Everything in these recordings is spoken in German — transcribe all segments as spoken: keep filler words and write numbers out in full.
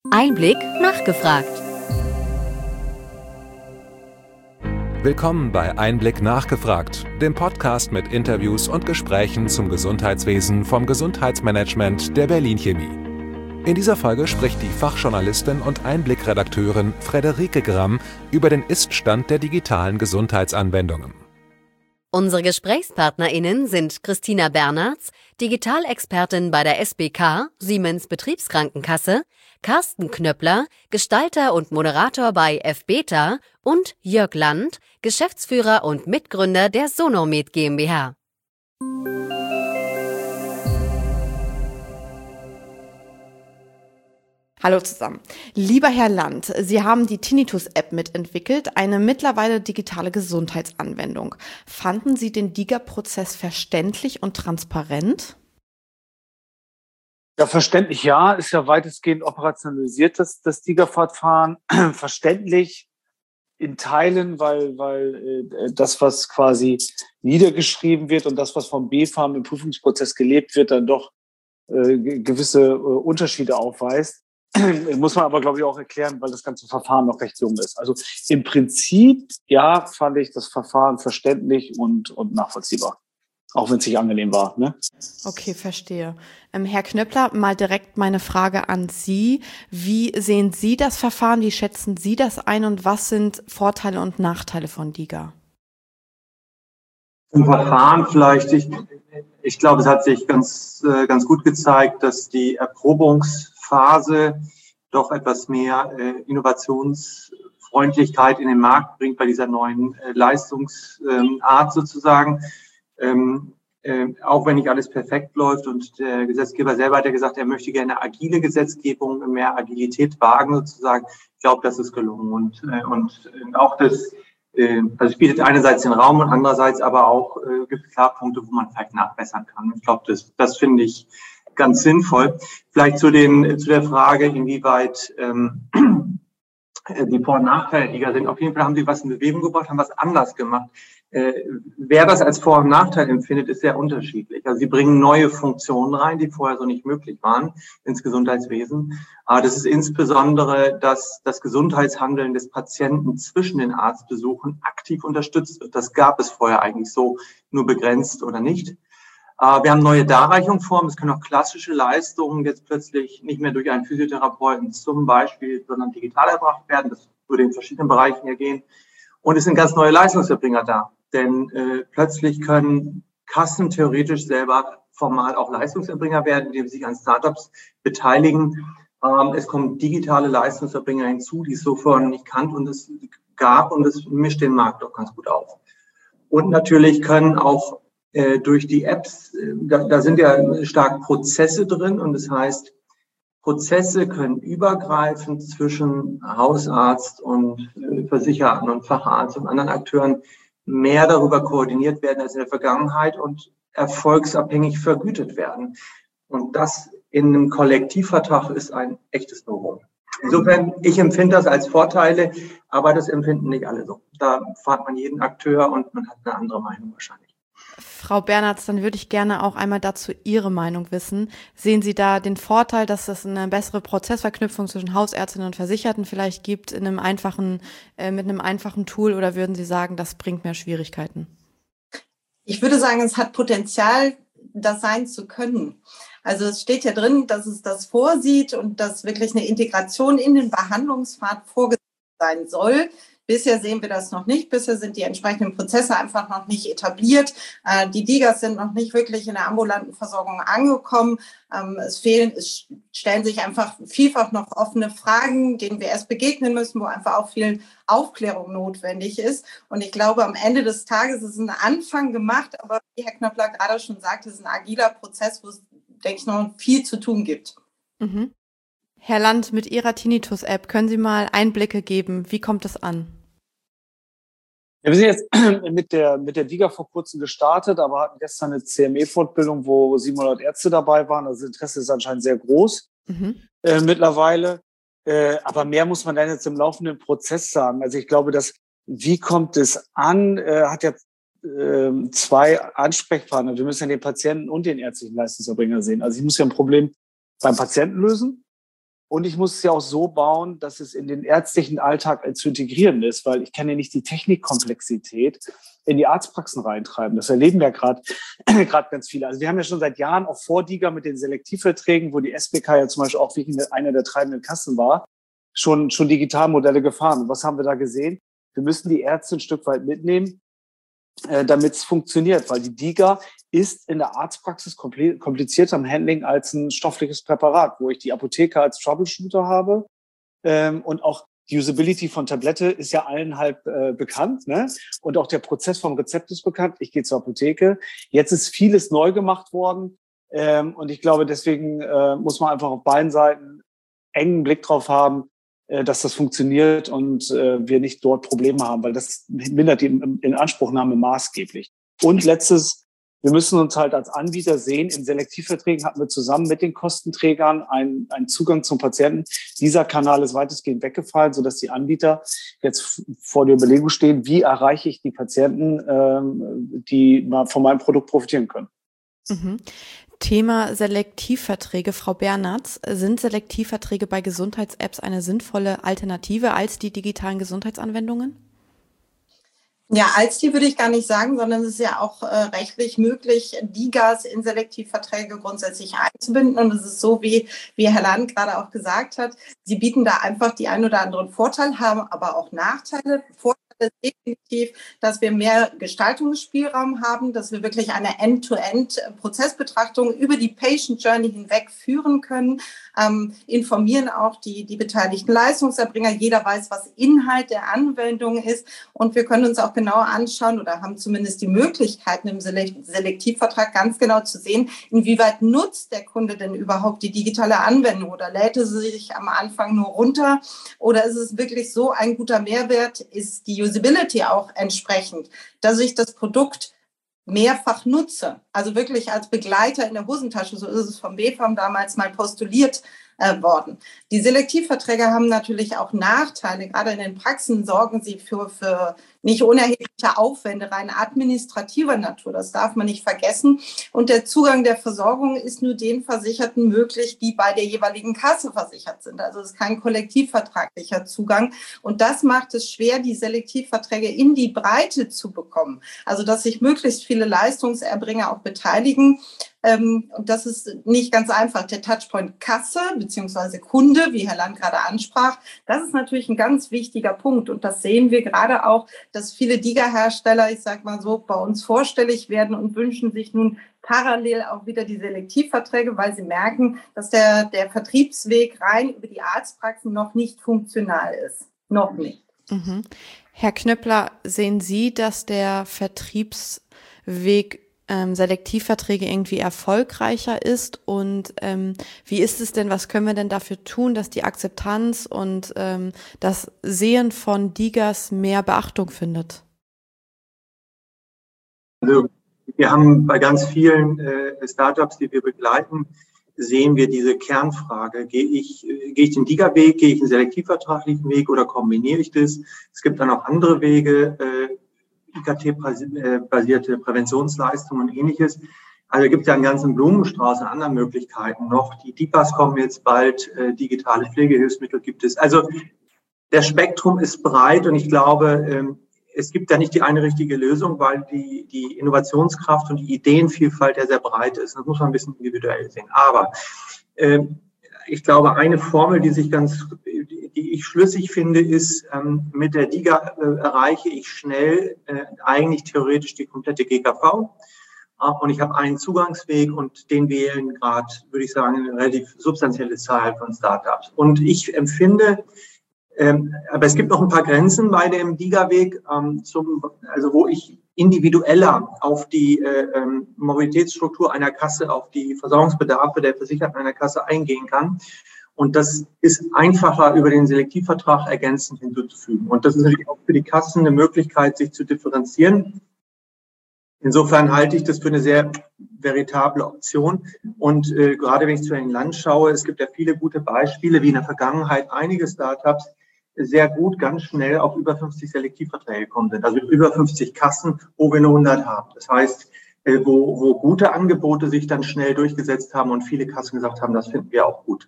Einblick nachgefragt. Willkommen bei Einblick nachgefragt, dem Podcast mit Interviews und Gesprächen zum Gesundheitswesen vom Gesundheitsmanagement der Berlin Chemie. In dieser Folge spricht die Fachjournalistin und Einblick-Redakteurin Friederike Gramm über den Ist-Stand der digitalen Gesundheitsanwendungen. Unsere GesprächspartnerInnen sind Christina Bernards, Digitalexpertin bei der S B K, Siemens Betriebskrankenkasse, Carsten Knöppler, Gestalter und Moderator bei F-Beta und Jörg Land, Geschäftsführer und Mitgründer der Sonomed GmbH. Hallo zusammen. Lieber Herr Land, Sie haben die Tinnitus-App mitentwickelt, eine mittlerweile digitale Gesundheitsanwendung. Fanden Sie den D I G A-Prozess verständlich und transparent? Ja, verständlich ja, ist ja weitestgehend operationalisiert, das, das D I G A-Verfahren. Verständlich in Teilen, weil, weil äh, das, was quasi niedergeschrieben wird und das, was vom B F A M im Prüfungsprozess gelebt wird, dann doch äh, gewisse äh, Unterschiede aufweist. Muss man aber, glaube ich, auch erklären, weil das ganze Verfahren noch recht jung ist. Also im Prinzip, ja, fand ich das Verfahren verständlich und, und nachvollziehbar. Auch wenn es nicht angenehm war, ne? Okay, verstehe. Ähm, Herr Knöppler, mal direkt meine Frage an Sie. Wie sehen Sie das Verfahren? Wie schätzen Sie das ein? Und was sind Vorteile und Nachteile von D I G A? Im Verfahren vielleicht, ich, ich glaube, es hat sich ganz, äh, ganz gut gezeigt, dass die Erprobungsphase doch etwas mehr äh, Innovationsfreundlichkeit in den Markt bringt bei dieser neuen äh, Leistungsart sozusagen. Ähm, äh, auch wenn nicht alles perfekt läuft und der Gesetzgeber selber hat ja gesagt, er möchte gerne agile Gesetzgebung, mehr Agilität wagen sozusagen. Ich glaube, das ist gelungen und, äh, und äh, auch das Also es bietet einerseits den Raum und andererseits aber auch äh, gibt es Klarpunkte, wo man vielleicht nachbessern kann. Ich glaube, das, das finde ich ganz sinnvoll. Vielleicht zu den zu der Frage, inwieweit ähm, die Vor- und Nachteile, die da sind. Auf jeden Fall haben sie was in Bewegung gebracht, haben was anders gemacht. Äh, wer das als Vor- und Nachteil empfindet, ist sehr unterschiedlich. Also sie bringen neue Funktionen rein, die vorher so nicht möglich waren ins Gesundheitswesen. Aber das ist insbesondere, dass das Gesundheitshandeln des Patienten zwischen den Arztbesuchen aktiv unterstützt wird. Das gab es vorher eigentlich so nur begrenzt oder nicht. Wir haben neue Darreichungsformen. Es können auch klassische Leistungen jetzt plötzlich nicht mehr durch einen Physiotherapeuten zum Beispiel, sondern digital erbracht werden. Das würde in verschiedenen Bereichen hier gehen. Und es sind ganz neue Leistungserbringer da. Denn äh, plötzlich können Kassen theoretisch selber formal auch Leistungserbringer werden, indem sie sich an Startups beteiligen. Ähm, es kommen digitale Leistungserbringer hinzu, die es so vorher nicht kannte und es gab. Und es mischt den Markt doch ganz gut auf. Und natürlich können auch äh, durch die Apps, äh, da, da sind ja stark Prozesse drin. Und das heißt, Prozesse können übergreifend zwischen Hausarzt und äh, Versicherten und Facharzt und anderen Akteuren mehr darüber koordiniert werden als in der Vergangenheit und erfolgsabhängig vergütet werden. Und das in einem Kollektivvertrag ist ein echtes Novum. Insofern, ich empfinde das als Vorteile, aber das empfinden nicht alle so. Da fragt man jeden Akteur und man hat eine andere Meinung wahrscheinlich. Frau Bernards, dann würde ich gerne auch einmal dazu Ihre Meinung wissen. Sehen Sie da den Vorteil, dass es eine bessere Prozessverknüpfung zwischen Hausärztinnen und Versicherten vielleicht gibt in einem einfachen, äh, mit einem einfachen Tool, oder würden Sie sagen, das bringt mehr Schwierigkeiten? Ich würde sagen, es hat Potenzial, das sein zu können. Also es steht ja drin, dass es das vorsieht und dass wirklich eine Integration in den Behandlungspfad vorgesehen sein soll. Bisher sehen wir das noch nicht. Bisher sind die entsprechenden Prozesse einfach noch nicht etabliert. Äh, die D I G As sind noch nicht wirklich in der ambulanten Versorgung angekommen. Ähm, es fehlen, es stellen sich einfach vielfach noch offene Fragen, denen wir erst begegnen müssen, wo einfach auch viel Aufklärung notwendig ist. Und ich glaube, am Ende des Tages ist ein Anfang gemacht, aber wie Herr Knöppler gerade schon sagte, es ist ein agiler Prozess, wo es, denke ich, noch viel zu tun gibt. Mhm. Herr Land, mit Ihrer Tinnitus-App können Sie mal Einblicke geben. Wie kommt es an? Ja, wir sind jetzt mit der, mit der D I G A vor kurzem gestartet, aber hatten gestern eine C M E-Fortbildung, wo siebenhundert Ärzte dabei waren. Also das Interesse ist anscheinend sehr groß mhm. äh, mittlerweile. Äh, aber mehr muss man dann jetzt im laufenden Prozess sagen. Also ich glaube, dass wie kommt es an, äh, hat ja äh, zwei Ansprechpartner. Wir müssen ja den Patienten und den ärztlichen Leistungserbringer sehen. Also ich muss ja ein Problem beim Patienten lösen. Und ich muss es ja auch so bauen, dass es in den ärztlichen Alltag zu integrieren ist, weil ich kann ja nicht die Technikkomplexität in die Arztpraxen reintreiben. Das erleben wir gerade gerade ganz viele. Also wir haben ja schon seit Jahren auch vor DiGA mit den Selektivverträgen, wo die S B K ja zum Beispiel auch wie einer der treibenden Kassen war, schon schon Digitalmodelle gefahren. Und was haben wir da gesehen? Wir müssen die Ärzte ein Stück weit mitnehmen, äh, damit es funktioniert, weil die DiGA ist in der Arztpraxis komplizierter am Handling als ein stoffliches Präparat, wo ich die Apotheker als Troubleshooter habe. Ähm, und auch die Usability von Tablette ist ja allen halb äh, bekannt, ne? Und auch der Prozess vom Rezept ist bekannt. Ich gehe zur Apotheke. Jetzt ist vieles neu gemacht worden. Ähm, und ich glaube, deswegen äh, muss man einfach auf beiden Seiten engen Blick drauf haben, äh, dass das funktioniert und äh, wir nicht dort Probleme haben, weil das mindert die Inanspruchnahme maßgeblich. Und letztes, wir müssen uns halt als Anbieter sehen, in Selektivverträgen hatten wir zusammen mit den Kostenträgern einen, einen Zugang zum Patienten. Dieser Kanal ist weitestgehend weggefallen, sodass die Anbieter jetzt vor der Überlegung stehen, wie erreiche ich die Patienten, ähm, die von meinem Produkt profitieren können. Mhm. Thema Selektivverträge. Frau Bernartz, sind Selektivverträge bei Gesundheits-Apps eine sinnvolle Alternative als die digitalen Gesundheitsanwendungen? Ja, als die würde ich gar nicht sagen, sondern es ist ja auch äh, rechtlich möglich, DiGAs in Selektivverträge grundsätzlich einzubinden. Und es ist so, wie, wie Herr Land gerade auch gesagt hat, sie bieten da einfach die ein oder anderen Vorteile, haben aber auch Nachteile. Vorteile ist definitiv, dass wir mehr Gestaltungsspielraum haben, dass wir wirklich eine End-to-End-Prozessbetrachtung über die Patient Journey hinweg führen können, ähm, informieren auch die, die beteiligten Leistungserbringer. Jeder weiß, was Inhalt der Anwendung ist. Und wir können uns auch genauer anschauen oder haben zumindest die Möglichkeiten im Selektivvertrag ganz genau zu sehen, inwieweit nutzt der Kunde denn überhaupt die digitale Anwendung oder lädt es sich am Anfang nur runter oder ist es wirklich so ein guter Mehrwert, ist die Usability auch entsprechend, dass ich das Produkt mehrfach nutze, also wirklich als Begleiter in der Hosentasche, so ist es vom B fam damals mal postuliert äh, worden. Die Selektivverträge haben natürlich auch Nachteile, gerade in den Praxen sorgen sie für, für nicht unerhebliche Aufwände, rein administrativer Natur, das darf man nicht vergessen. Und der Zugang der Versorgung ist nur den Versicherten möglich, die bei der jeweiligen Kasse versichert sind. Also es ist kein kollektivvertraglicher Zugang. Und das macht es schwer, die Selektivverträge in die Breite zu bekommen. Also dass sich möglichst viele Leistungserbringer auch beteiligen. Und das ist nicht ganz einfach. Der Touchpoint Kasse bzw. Kunde, wie Herr Land gerade ansprach, das ist natürlich ein ganz wichtiger Punkt. Und das sehen wir gerade auch, dass viele DiGA-Hersteller, ich sag mal so, bei uns vorstellig werden und wünschen sich nun parallel auch wieder die Selektivverträge, weil sie merken, dass der, der Vertriebsweg rein über die Arztpraxen noch nicht funktional ist. Noch nicht. Mhm. Herr Knöppler, sehen Sie, dass der Vertriebsweg ähm, Selektivverträge irgendwie erfolgreicher ist? Und ähm, wie ist es denn, was können wir denn dafür tun, dass die Akzeptanz und ähm, das Sehen von DiGAs mehr Beachtung findet? Also wir haben bei ganz vielen äh, Startups, die wir begleiten, sehen wir diese Kernfrage. Gehe ich, äh, gehe ich den DiGA-Weg, gehe ich den selektivvertraglichen Weg oder kombiniere ich das? Es gibt dann auch andere Wege, äh, I K T-basierte Präventionsleistungen und Ähnliches. Also gibt es ja einen ganzen Blumenstrauß an anderen Möglichkeiten noch. Die D I P As kommen jetzt bald, äh, digitale Pflegehilfsmittel gibt es. Also der Spektrum ist breit und ich glaube, ähm, es gibt da nicht die eine richtige Lösung, weil die, die Innovationskraft und die Ideenvielfalt ja sehr breit ist. Das muss man ein bisschen individuell sehen. Aber ähm, ich glaube, eine Formel, die sich ganz, die ich schlüssig finde, ist, ähm, mit der DiGA äh, erreiche ich schnell äh, eigentlich theoretisch die komplette G K V. Äh, und ich habe einen Zugangsweg und den wählen gerade, würde ich sagen, eine relativ substanzielle Zahl von Startups. Und ich empfinde, ähm, aber es gibt noch ein paar Grenzen bei dem DiGA-Weg, ähm, zum, also wo ich individueller auf die äh, ähm, Mobilitätsstruktur einer Kasse, auf die Versorgungsbedarfe der Versicherten einer Kasse eingehen kann. Und das ist einfacher über den Selektivvertrag ergänzend hinzuzufügen. Und das ist natürlich auch für die Kassen eine Möglichkeit, sich zu differenzieren. Insofern halte ich das für eine sehr veritable Option. Und äh, gerade wenn ich zu den Land schaue, es gibt ja viele gute Beispiele, wie in der Vergangenheit einige Startups sehr gut, ganz schnell auf über fünfzig Selektivverträge gekommen sind. Also über fünfzig Kassen, wo wir nur hundert haben. Das heißt, äh, wo, wo gute Angebote sich dann schnell durchgesetzt haben und viele Kassen gesagt haben, das finden wir auch gut.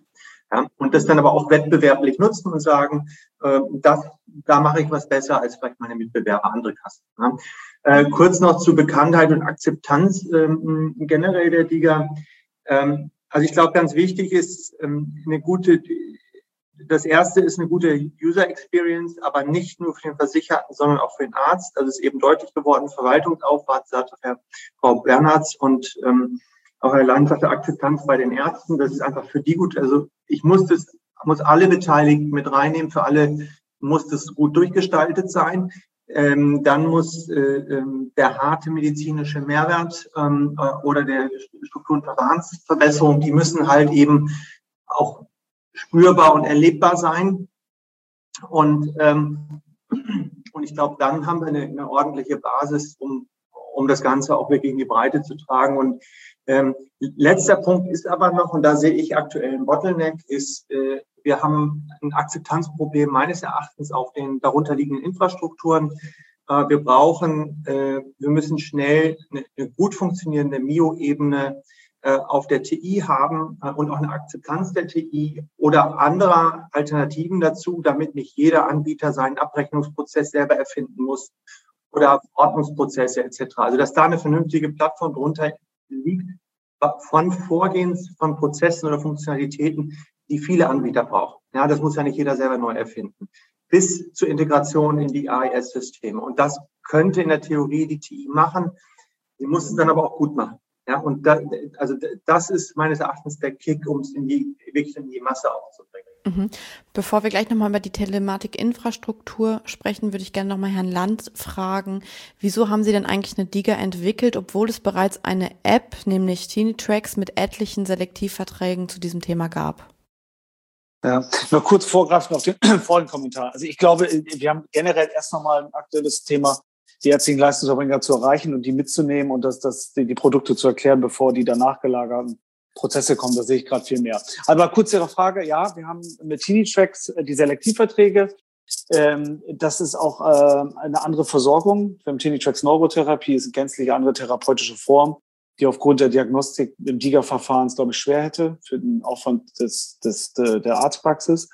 Ja, und das dann aber auch wettbewerblich nutzen und sagen, äh, das, da mache ich was besser als vielleicht meine Mitbewerber, andere Kassen. Ja. Äh, kurz noch zu Bekanntheit und Akzeptanz ähm, generell der DiGA. Ähm, also ich glaube, ganz wichtig ist ähm, eine gute, das erste ist eine gute User Experience, aber nicht nur für den Versicherten, sondern auch für den Arzt. Also es ist eben deutlich geworden, Verwaltungsaufwand, sagt Herr, Frau Bernhards und ähm, auch Herr Land sagte Akzeptanz bei den Ärzten, das ist einfach für die gut. Also ich muss das, muss alle Beteiligten mit reinnehmen, für alle muss das gut durchgestaltet sein. Ähm, dann muss äh, ähm, der harte medizinische Mehrwert ähm, äh, oder der Struktur- und Verfahrensverbesserung, die müssen halt eben auch spürbar und erlebbar sein. Und, ähm, und ich glaube, dann haben wir eine, eine ordentliche Basis, um, um das Ganze auch wirklich in die Breite zu tragen. Und Ähm, letzter Punkt ist aber noch, und da sehe ich aktuell ein Bottleneck, ist, äh, wir haben ein Akzeptanzproblem meines Erachtens auf den darunterliegenden Infrastrukturen. Äh, wir brauchen, äh, wir müssen schnell eine, eine gut funktionierende M I O-Ebene äh, auf der T I haben äh, und auch eine Akzeptanz der T I oder anderer Alternativen dazu, damit nicht jeder Anbieter seinen Abrechnungsprozess selber erfinden muss oder Ordnungsprozesse et cetera. Also dass da eine vernünftige Plattform drunter liegt von Vorgehens, von Prozessen oder Funktionalitäten, die viele Anbieter brauchen. Ja, das muss ja nicht jeder selber neu erfinden. Bis zur Integration in die A I S-Systeme. Und das könnte in der Theorie die T I machen. Sie muss es dann aber auch gut machen. Ja, und da, also das ist meines Erachtens der Kick, um es in die, wirklich in die Masse aufzubringen. Mhm. Bevor wir gleich nochmal über die Telematikinfrastruktur sprechen, würde ich gerne nochmal Herrn Land fragen, wieso haben Sie denn eigentlich eine DiGA entwickelt, obwohl es bereits eine App, nämlich TiniTracks, mit etlichen Selektivverträgen zu diesem Thema gab? Ja, nur kurz vorgreifen auf den vorigen Kommentar. Also ich glaube, wir haben generell erst nochmal ein aktuelles Thema, die ärztlichen Leistungserbringer zu erreichen und die mitzunehmen und das, das, die, die Produkte zu erklären, bevor die danach gelagerten Prozesse kommen, da sehe ich gerade viel mehr. Aber kurz Ihre Frage, ja, wir haben mit TiniTracks die Selektivverträge. Ähm, das ist auch äh, eine andere Versorgung. Wir haben TiniTracks Neurotherapie, ist eine gänzlich andere therapeutische Form, die aufgrund der Diagnostik im DiGA-Verfahrens, glaube ich, schwer hätte für den Aufwand des, des, der Arztpraxis.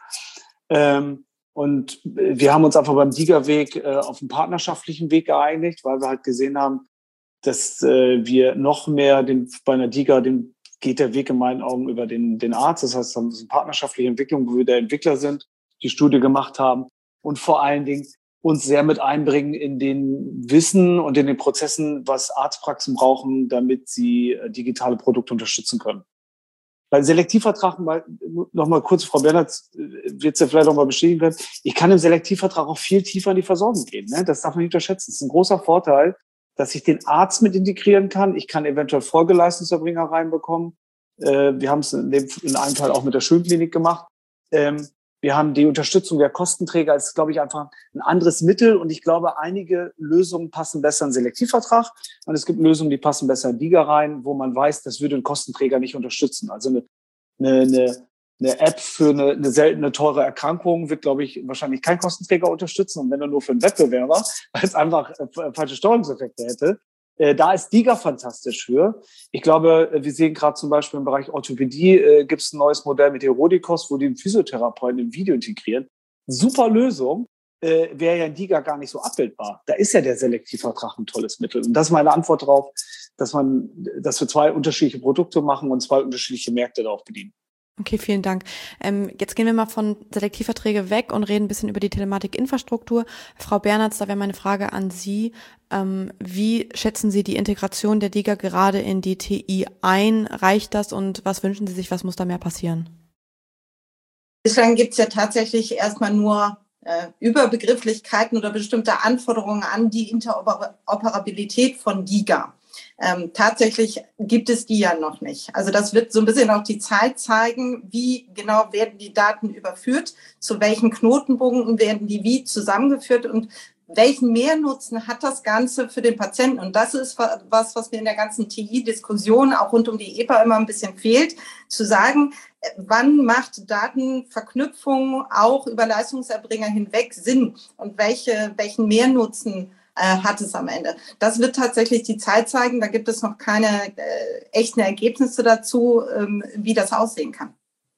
Ähm, und wir haben uns einfach beim DiGA-Weg äh, auf einen partnerschaftlichen Weg geeinigt, weil wir halt gesehen haben, dass äh, wir noch mehr den, bei einer DiGA den geht der Weg in meinen Augen über den, den Arzt. Das heißt, das ist eine partnerschaftliche Entwicklung, wo wir der Entwickler sind, die Studie gemacht haben und vor allen Dingen uns sehr mit einbringen in den Wissen und in den Prozessen, was Arztpraxen brauchen, damit sie digitale Produkte unterstützen können. Bei Selektivvertrag, noch mal kurz, Frau Bernhardt wird es ja vielleicht noch mal bestätigen können, ich kann im Selektivvertrag auch viel tiefer in die Versorgung gehen. Ne? Das darf man nicht unterschätzen. Das ist ein großer Vorteil, dass ich den Arzt mit integrieren kann. Ich kann eventuell Folgeleistungserbringer reinbekommen. Äh, wir haben es in, dem, in einem Fall auch mit der Schulklinik gemacht. Ähm, wir haben die Unterstützung der Kostenträger als, glaube ich, einfach ein anderes Mittel. Und ich glaube, einige Lösungen passen besser in den Selektivvertrag. Und es gibt Lösungen, die passen besser in DiGA rein, wo man weiß, das würde ein Kostenträger nicht unterstützen. Also eine, eine, eine Eine App für eine, eine seltene, teure Erkrankung wird, glaube ich, wahrscheinlich kein Kostenträger unterstützen. Und wenn dann nur für einen Wettbewerber, weil es einfach äh, falsche Steuerungseffekte hätte. Äh, da ist DiGA fantastisch für. Ich glaube, wir sehen gerade zum Beispiel im Bereich Orthopädie äh, gibt es ein neues Modell mit Herodikos, wo die einen Physiotherapeuten im Video integrieren. Super Lösung. Äh, wäre ja in DiGA gar nicht so abbildbar. Da ist ja der Selektivvertrag ein tolles Mittel. Und das ist meine Antwort darauf, dass man, dass wir zwei unterschiedliche Produkte machen und zwei unterschiedliche Märkte darauf bedienen. Okay, vielen Dank. Ähm, jetzt gehen wir mal von Selektivverträge weg und reden ein bisschen über die Telematikinfrastruktur. Frau Bernhards, da wäre meine Frage an Sie. Ähm, wie schätzen Sie die Integration der DiGA gerade in die T I ein? Reicht das und was wünschen Sie sich, was muss da mehr passieren? Bislang gibt es ja tatsächlich erstmal nur äh, Überbegrifflichkeiten oder bestimmte Anforderungen an die Interoperabilität von DiGA. Ähm, tatsächlich gibt es die ja noch nicht. Also das wird so ein bisschen auch die Zeit zeigen, wie genau werden die Daten überführt, zu welchen Knotenpunkten werden die wie zusammengeführt und welchen Mehrnutzen hat das Ganze für den Patienten. Und das ist was, was mir in der ganzen T I-Diskussion auch rund um die E P A immer ein bisschen fehlt, zu sagen, wann macht Datenverknüpfung auch über Leistungserbringer hinweg Sinn und welche, welchen Mehrnutzen hat es am Ende. Das wird tatsächlich die Zeit zeigen. Da gibt es noch keine äh, echten Ergebnisse dazu, ähm, wie das aussehen kann.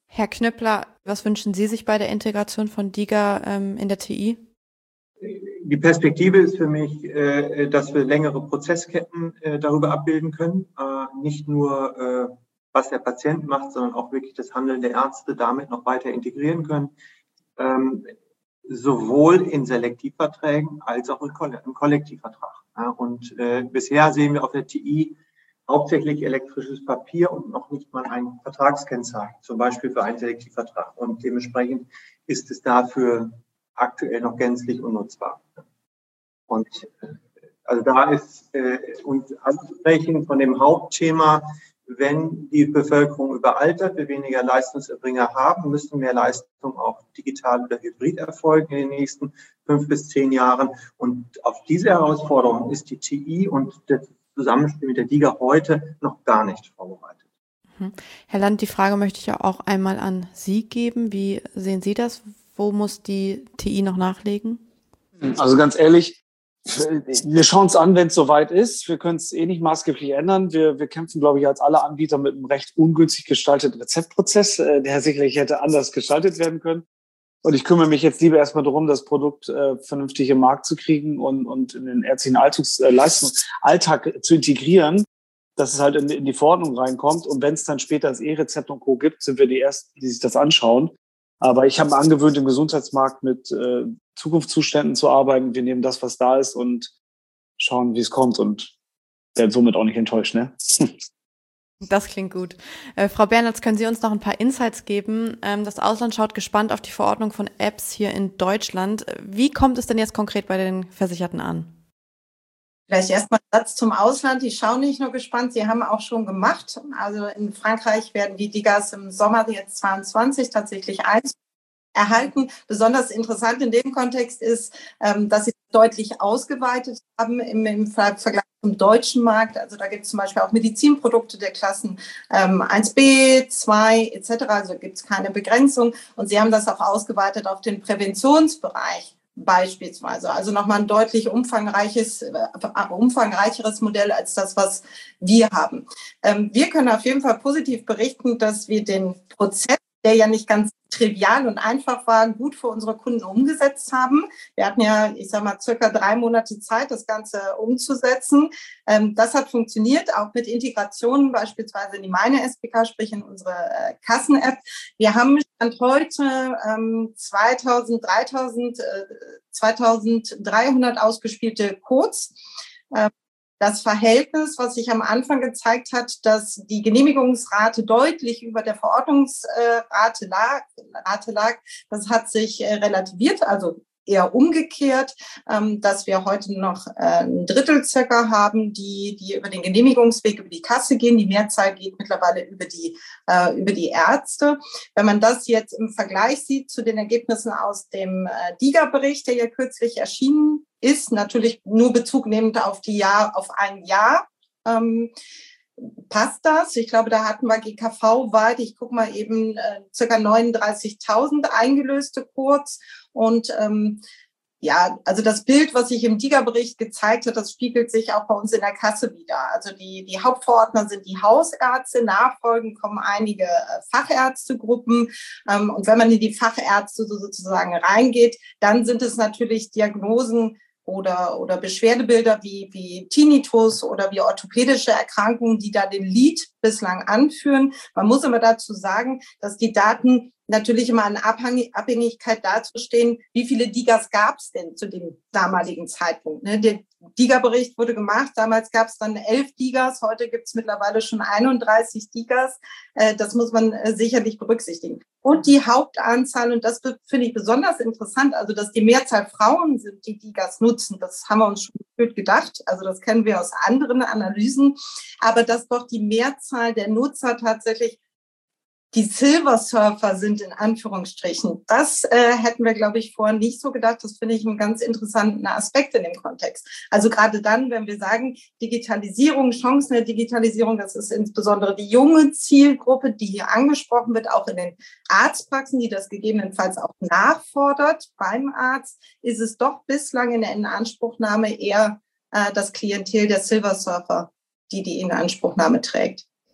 Herr Knüppler, was wünschen Sie sich bei der Integration von DiGA ähm, in der T I? Die Perspektive ist für mich, äh, dass wir längere Prozessketten äh, darüber abbilden können. Äh, nicht nur, äh, was der Patient macht, sondern auch wirklich das Handeln der Ärzte damit noch weiter integrieren können. Ähm, sowohl in Selektivverträgen als auch im Kollektivvertrag. Ja, und äh, bisher sehen wir auf der T I hauptsächlich elektrisches Papier und noch nicht mal ein Vertragskennzeichen, zum Beispiel für einen Selektivvertrag. Und dementsprechend ist es dafür aktuell noch gänzlich unnutzbar. Und also da ist äh, uns ansprechen von dem Hauptthema, wenn die Bevölkerung überaltert, wir weniger Leistungserbringer haben, müssen mehr Leistung auch digital oder hybrid erfolgen in den nächsten fünf bis zehn Jahren. Und auf diese Herausforderung ist die T I und das Zusammenspiel mit der DiGA heute noch gar nicht vorbereitet. Herr Land, die Frage möchte ich ja auch einmal an Sie geben. Wie sehen Sie das? Wo muss die T I noch nachlegen? Also ganz ehrlich, wir schauen es an, wenn es soweit ist. Wir können es eh nicht maßgeblich ändern. Wir, wir kämpfen, glaube ich, als alle Anbieter mit einem recht ungünstig gestalteten Rezeptprozess, äh, der sicherlich hätte anders gestaltet werden können. Und ich kümmere mich jetzt lieber erstmal darum, das Produkt äh, vernünftig im Markt zu kriegen und, und in den ärztlichen Alltags, äh, Leistung, Alltag zu integrieren, dass es halt in, in die Verordnung reinkommt. Und wenn es dann später das E-Rezept und Co. gibt, sind wir die Ersten, die sich das anschauen. Aber ich habe mir angewöhnt, im Gesundheitsmarkt mit äh, Zukunftszuständen zu arbeiten. Wir nehmen das, was da ist und schauen, wie es kommt und werden somit auch nicht enttäuscht, ne? Das klingt gut. Äh, Frau Bernatz, können Sie uns noch ein paar Insights geben? Ähm, das Ausland schaut gespannt auf die Verordnung von Apps hier in Deutschland. Wie kommt es denn jetzt konkret bei den Versicherten an? Vielleicht erstmal ein Satz zum Ausland. Die schauen nicht nur gespannt, sie haben auch schon gemacht. Also in Frankreich werden die DiGAs im Sommer jetzt zweiundzwanzig tatsächlich eins erhalten. Besonders interessant in dem Kontext ist, dass sie deutlich ausgeweitet haben im, im Vergleich zum deutschen Markt. Also da gibt es zum Beispiel auch Medizinprodukte der Klassen ähm, eins b, zwei et cetera. Also gibt es keine Begrenzung. Und sie haben das auch ausgeweitet auf den Präventionsbereich. Beispielsweise, also nochmal ein deutlich umfangreiches, äh, umfangreicheres Modell als das, was wir haben. Ähm, wir können auf jeden Fall positiv berichten, dass wir den Prozess, der ja nicht ganz trivial und einfach war, gut für unsere Kunden umgesetzt haben. Wir hatten ja, ich sag mal, circa drei Monate Zeit, das Ganze umzusetzen. Ähm, das hat funktioniert, auch mit Integrationen beispielsweise in die Meine S B K, sprich in unsere äh, Kassen-App. Wir haben Stand heute ähm, zweitausend, dreitausend, äh, zweitausenddreihundert ausgespielte Codes. Äh, Das Verhältnis, was sich am Anfang gezeigt hat, dass die Genehmigungsrate deutlich über der Verordnungsrate lag, Rate lag, das hat sich relativiert, also eher umgekehrt, dass wir heute noch ein Drittel circa haben, die, die über den Genehmigungsweg über die Kasse gehen. Die Mehrzahl geht mittlerweile über die, über die Ärzte. Wenn man das jetzt im Vergleich sieht zu den Ergebnissen aus dem DiGA-Bericht, der ja kürzlich erschienen ist, natürlich nur Bezug nehmend auf die Jahr, auf ein Jahr, ähm, passt das. Ich glaube, da hatten wir G K V-weit, ich gucke mal eben, äh, circa neununddreißigtausend eingelöste Codes. Und ähm, ja, also das Bild, was sich im DiGA-Bericht gezeigt hat, das spiegelt sich auch bei uns in der Kasse wieder. Also die, die Hauptverordner sind die Hausärzte, nachfolgend kommen einige äh, Fachärztegruppen. Ähm, und wenn man in die Fachärzte so sozusagen reingeht, dann sind es natürlich Diagnosen, oder, oder Beschwerdebilder wie, wie Tinnitus oder wie orthopädische Erkrankungen, die da den Lead bislang anführen. Man muss aber dazu sagen, dass die Daten natürlich immer in Abhängigkeit dazu stehen, wie viele DiGAs gab es denn zu dem damaligen Zeitpunkt. Der DiGA-Bericht wurde gemacht, damals gab es dann elf DiGAs, heute gibt es mittlerweile schon einunddreißig DiGAs. Das muss man sicherlich berücksichtigen. Und die Hauptanzahl, und das finde ich besonders interessant, also dass die Mehrzahl Frauen sind, die DiGAs nutzen, das haben wir uns schon gut gedacht, also das kennen wir aus anderen Analysen, aber dass doch die Mehrzahl der Nutzer tatsächlich die Silver Surfer sind, in Anführungsstrichen. Das äh, hätten wir, glaube ich, vorher nicht so gedacht. Das finde ich einen ganz interessanten Aspekt in dem Kontext. Also gerade dann, wenn wir sagen, Digitalisierung, Chancen der Digitalisierung, das ist insbesondere die junge Zielgruppe, die hier angesprochen wird, auch in den Arztpraxen, die das gegebenenfalls auch nachfordert beim Arzt, ist es doch bislang in der Inanspruchnahme eher äh, das Klientel der Silver Surfer, die die Inanspruchnahme trägt.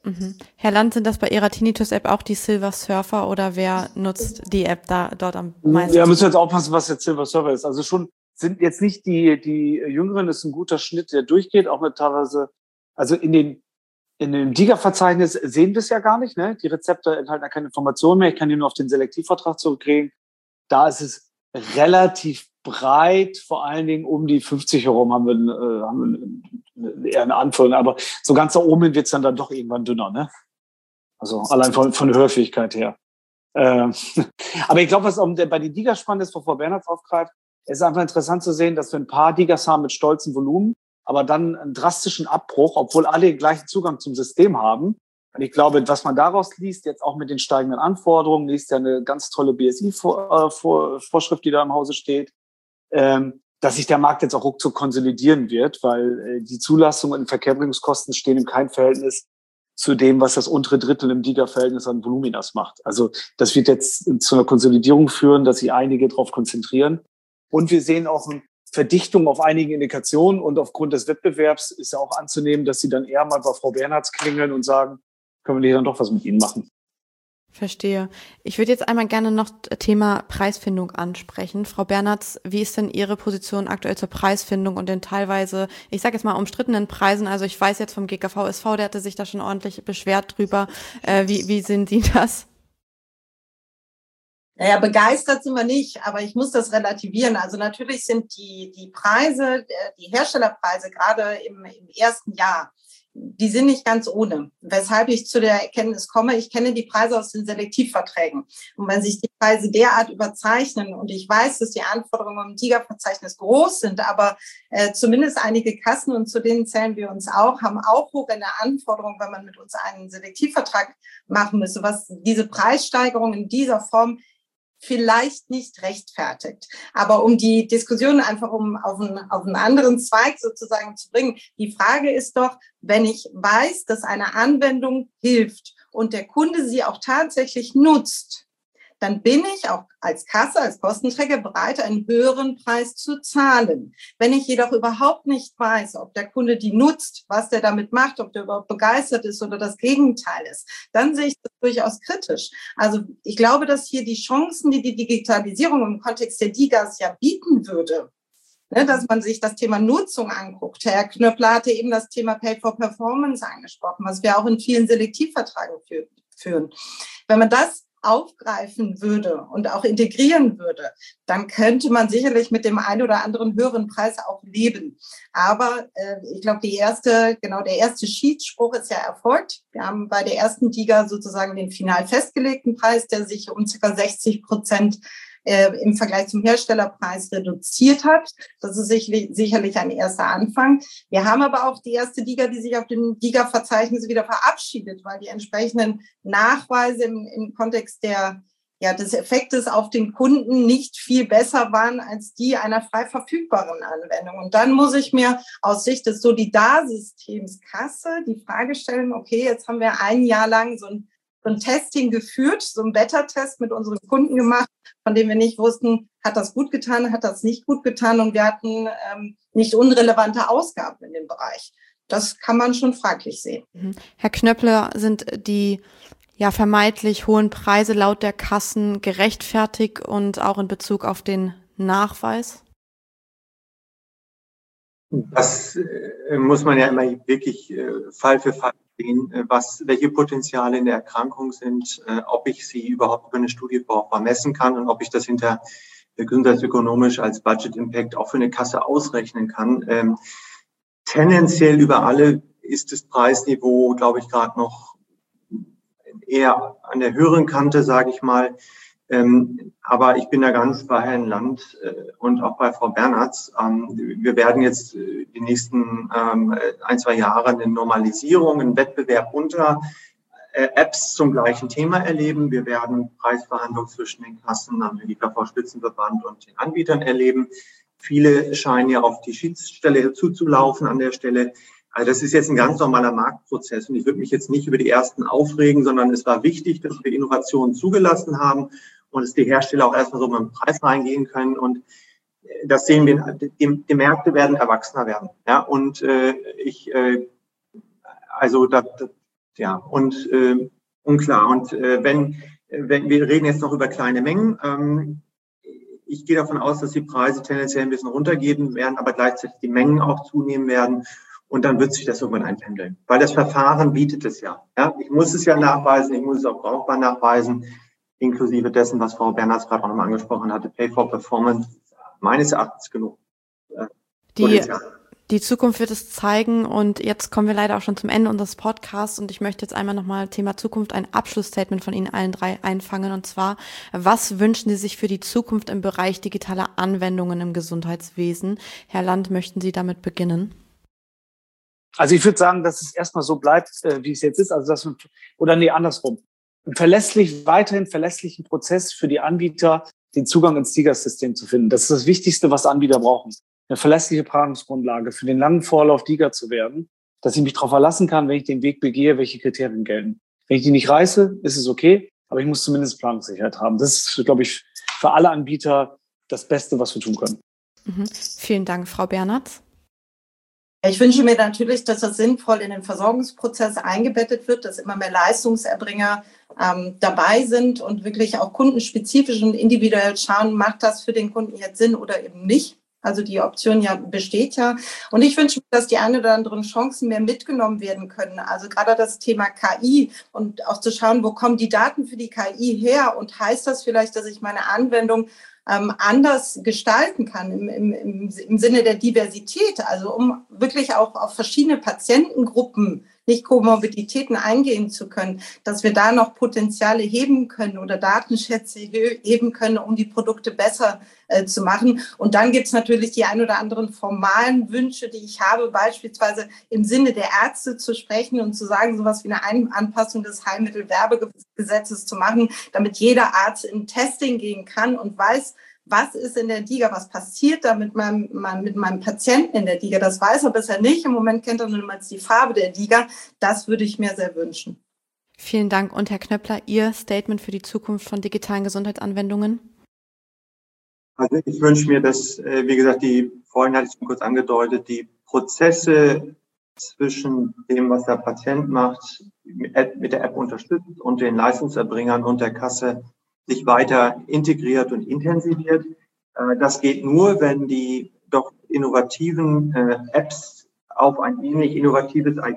Mhm. Herr Land, sind das bei Ihrer Tinnitus-App auch die Silver Surfer oder wer nutzt die App da dort am meisten? Ja, müssen wir jetzt aufpassen, was jetzt Silver Surfer ist. Also schon sind jetzt nicht die, die Jüngeren, ist ein guter Schnitt, der durchgeht, auch mit teilweise, also in den, in dem DIGA-Verzeichnis sehen wir es ja gar nicht, ne? Die Rezepte enthalten ja keine Informationen mehr. Ich kann die nur auf den Selektivvertrag zurückkriegen. Da ist es relativ breit, vor allen Dingen um die fünfzig herum haben wir, äh, haben wir eher eine Anführung, aber so ganz da oben wird es dann, dann doch irgendwann dünner, ne? Also allein von, von der Hörfähigkeit her. Ähm, aber ich glaube, was auch bei den Digas spannend ist, wo Frau Bernhards aufgreift, es ist einfach interessant zu sehen, dass wir ein paar Digas haben mit stolzem Volumen, aber dann einen drastischen Abbruch, obwohl alle den gleichen Zugang zum System haben. Und ich glaube, was man daraus liest, jetzt auch mit den steigenden Anforderungen, liest ja eine ganz tolle B S I-Vorschrift, die da im Hause steht, ähm, dass sich der Markt jetzt auch ruckzuck konsolidieren wird, weil äh, die Zulassung und Verkehrbringungskosten stehen in keinem Verhältnis zu dem, was das untere Drittel im Diga-Verhältnis an Voluminas macht. Also das wird jetzt zu einer Konsolidierung führen, dass sich einige darauf konzentrieren. Und wir sehen auch eine Verdichtung auf einigen Indikationen und aufgrund des Wettbewerbs ist ja auch anzunehmen, dass sie dann eher mal bei Frau Bernhards klingeln und sagen, können wir nicht dann doch was mit Ihnen machen. Verstehe. Ich würde jetzt einmal gerne noch Thema Preisfindung ansprechen. Frau Bernhards, wie ist denn Ihre Position aktuell zur Preisfindung und den teilweise, ich sage jetzt mal, umstrittenen Preisen? Also ich weiß jetzt vom G K V S V, der hatte sich da schon ordentlich beschwert drüber. Äh, wie, wie sehen Sie das? Naja, begeistert sind wir nicht, aber ich muss das relativieren. Also natürlich sind die, die Preise, die Herstellerpreise gerade im, im ersten Jahr, die sind nicht ganz ohne. Weshalb ich zu der Erkenntnis komme, ich kenne die Preise aus den Selektivverträgen. Und wenn sich die Preise derart überzeichnen und ich weiß, dass die Anforderungen im DIGA-Verzeichnis groß sind, aber äh, zumindest einige Kassen, und zu denen zählen wir uns auch, haben auch hoch in der Anforderung, wenn man mit uns einen Selektivvertrag machen müsse, was diese Preissteigerung in dieser Form vielleicht nicht rechtfertigt. Aber um die Diskussion einfach um auf einen, auf einen anderen Zweig sozusagen zu bringen, die Frage ist doch, wenn ich weiß, dass eine Anwendung hilft und der Kunde sie auch tatsächlich nutzt, dann bin ich auch als Kasse, als Kostenträger bereit, einen höheren Preis zu zahlen. Wenn ich jedoch überhaupt nicht weiß, ob der Kunde die nutzt, was der damit macht, ob der überhaupt begeistert ist oder das Gegenteil ist, dann sehe ich das durchaus kritisch. Also ich glaube, dass hier die Chancen, die die Digitalisierung im Kontext der Digas ja bieten würde, ne, dass man sich das Thema Nutzung anguckt. Herr Knöppler hatte eben das Thema Pay for Performance angesprochen, was wir auch in vielen Selektivverträgen führen. Wenn man das aufgreifen würde und auch integrieren würde, dann könnte man sicherlich mit dem einen oder anderen höheren Preis auch leben. Aber äh, ich glaube, die erste, genau der erste Schiedsspruch ist ja erfolgt. Wir haben bei der ersten Diga sozusagen den final festgelegten Preis, der sich um ca. sechzig Prozent äh, im Vergleich zum Herstellerpreis reduziert hat. Das ist sicherlich, sicherlich ein erster Anfang. Wir haben aber auch die erste Diga, die sich auf dem Diga-Verzeichnis wieder verabschiedet, weil die entsprechenden Nachweise im, im Kontext der, ja, des Effektes auf den Kunden nicht viel besser waren als die einer frei verfügbaren Anwendung. Und dann muss ich mir aus Sicht des Solidarsystems Kasse die Frage stellen, okay, jetzt haben wir ein Jahr lang so ein so ein Testing geführt, so ein Beta-Test mit unseren Kunden gemacht, von dem wir nicht wussten, hat das gut getan, hat das nicht gut getan, und wir hatten ähm, nicht unrelevante Ausgaben in dem Bereich. Das kann man schon fraglich sehen. Herr Knöppler, sind die ja vermeintlich hohen Preise laut der Kassen gerechtfertigt und auch in Bezug auf den Nachweis? Das äh, muss man ja immer wirklich äh, Fall für Fall sehen, äh, was, welche Potenziale in der Erkrankung sind, äh, ob ich sie überhaupt über eine Studie brauchbar messen kann und ob ich das hinter äh, gesundheitsökonomisch als Budget Impact auch für eine Kasse ausrechnen kann. Ähm, tendenziell über alle ist das Preisniveau, glaube ich, gerade noch eher an der höheren Kante, sage ich mal. Ähm, aber ich bin da ganz bei Herrn Land äh, und auch bei Frau Bernhards. Ähm, wir werden jetzt äh, die nächsten ähm, ein, zwei Jahre eine Normalisierung, einen Wettbewerb unter äh, Apps zum gleichen Thema erleben. Wir werden Preisverhandlungen zwischen den Kassen, am G K V-Spitzenverband und den Anbietern erleben. Viele scheinen ja auf die Schiedsstelle zuzulaufen an der Stelle. Also das ist jetzt ein ganz normaler Marktprozess und ich würde mich jetzt nicht über die ersten aufregen, sondern es war wichtig, dass wir Innovationen zugelassen haben und dass die Hersteller auch erstmal so mit dem Preis reingehen können, und das sehen wir, die, die Märkte werden erwachsener werden. Ja, und äh, ich, äh, also da, Ja, und äh, unklar. Und äh, wenn, wenn wir reden jetzt noch über kleine Mengen, ähm, ich gehe davon aus, dass die Preise tendenziell ein bisschen runtergehen werden, aber gleichzeitig die Mengen auch zunehmen werden. Und dann wird sich das irgendwann einpendeln. Weil das Verfahren bietet es ja. ja. Ich muss es ja nachweisen, ich muss es auch brauchbar nachweisen, inklusive dessen, was Frau Bernhards gerade auch nochmal angesprochen hatte, Pay for Performance, meines Erachtens genug. Äh, die, die Zukunft wird es zeigen und jetzt kommen wir leider auch schon zum Ende unseres Podcasts und ich möchte jetzt einmal nochmal Thema Zukunft ein Abschlussstatement von Ihnen allen drei einfangen und zwar, was wünschen Sie sich für die Zukunft im Bereich digitaler Anwendungen im Gesundheitswesen? Herr Land, möchten Sie damit beginnen? Also ich würde sagen, dass es erstmal so bleibt, äh, wie es jetzt ist. Also dass wir, oder nee, andersrum. Einen verlässlich, weiterhin verlässlichen Prozess für die Anbieter, den Zugang ins DiGA-System zu finden. Das ist das Wichtigste, was Anbieter brauchen. Eine verlässliche Planungsgrundlage für den langen Vorlauf DiGA zu werden, dass ich mich darauf verlassen kann, wenn ich den Weg begehe, welche Kriterien gelten. Wenn ich die nicht reiße, ist es okay, aber ich muss zumindest Planungssicherheit haben. Das ist, glaube ich, für alle Anbieter das Beste, was wir tun können. Mhm. Vielen Dank, Frau Bernhards. Ich wünsche mir natürlich, dass das sinnvoll in den Versorgungsprozess eingebettet wird, dass immer mehr Leistungserbringer ähm, dabei sind und wirklich auch kundenspezifisch und individuell schauen, macht das für den Kunden jetzt Sinn oder eben nicht. Also die Option ja besteht ja. Und ich wünsche mir, dass die ein oder anderen Chancen mehr mitgenommen werden können. Also gerade das Thema K I und auch zu schauen, wo kommen die Daten für die K I her und heißt das vielleicht, dass ich meine Anwendung ähm, anders gestalten kann im, im, im, im Sinne der Diversität, also um wirklich auch auf verschiedene Patientengruppen, nicht Komorbiditäten eingehen zu können, dass wir da noch Potenziale heben können oder Datenschätze heben können, um die Produkte besser äh, zu machen. Und dann gibt es natürlich die ein oder anderen formalen Wünsche, die ich habe, beispielsweise im Sinne der Ärzte zu sprechen und zu sagen, sowas wie eine ein- Anpassung des Heilmittelwerbegesetzes zu machen, damit jeder Arzt in Testing gehen kann und weiß, was ist in der DiGA, was passiert da mit meinem, mit meinem Patienten in der DiGA. Das weiß er bisher nicht. Im Moment kennt er nur mal die Farbe der DiGA. Das würde ich mir sehr wünschen. Vielen Dank. Und Herr Knöppler, Ihr Statement für die Zukunft von digitalen Gesundheitsanwendungen? Also ich wünsche mir, dass, wie gesagt, die, vorhin hatte ich schon kurz angedeutet, die Prozesse zwischen dem, was der Patient macht, mit der App unterstützt und den Leistungserbringern und der Kasse sich weiter integriert und intensiviert. Das geht nur, wenn die doch innovativen Apps auf ein ähnlich innovatives I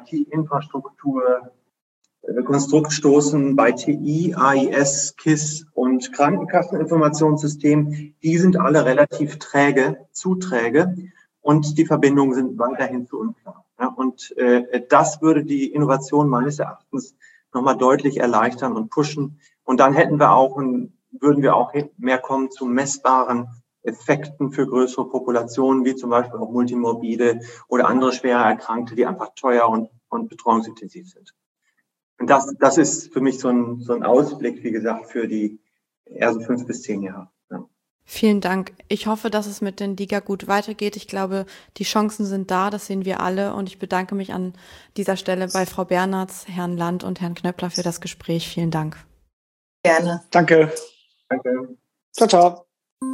T-Infrastruktur-Konstrukt stoßen bei T I, A I S, K I S und Krankenkasseninformationssystem. Die sind alle relativ träge, zu träge und die Verbindungen sind weiterhin zu unklar. Und das würde die Innovation meines Erachtens nochmal deutlich erleichtern und pushen. Und dann hätten wir auch, würden wir auch mehr kommen zu messbaren Effekten für größere Populationen, wie zum Beispiel auch Multimorbide oder andere schwere Erkrankte, die einfach teuer und, und betreuungsintensiv sind. Und das, das ist für mich so ein, so ein Ausblick, wie gesagt, für die eher so fünf bis zehn Jahre. Ja. Vielen Dank. Ich hoffe, dass es mit den DiGA gut weitergeht. Ich glaube, die Chancen sind da, das sehen wir alle. Und ich bedanke mich an dieser Stelle bei Frau Bernhards, Herrn Land und Herrn Knöppler für das Gespräch. Vielen Dank. Gerne. Danke. Danke. Ciao, ciao.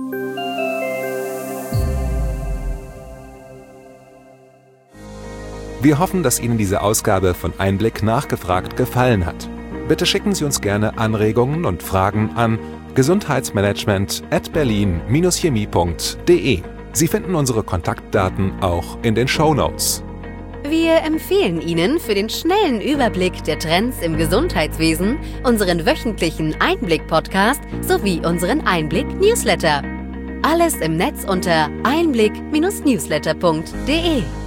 Wir hoffen, dass Ihnen diese Ausgabe von Einblick nachgefragt gefallen hat. Bitte schicken Sie uns gerne Anregungen und Fragen an gesundheitsmanagement at berlin dash chemie punkt de. Sie finden unsere Kontaktdaten auch in den Shownotes. Wir empfehlen Ihnen für den schnellen Überblick der Trends im Gesundheitswesen unseren wöchentlichen Einblick-Podcast sowie unseren Einblick-Newsletter. Alles im Netz unter einblick Bindestrich newsletter punkt de.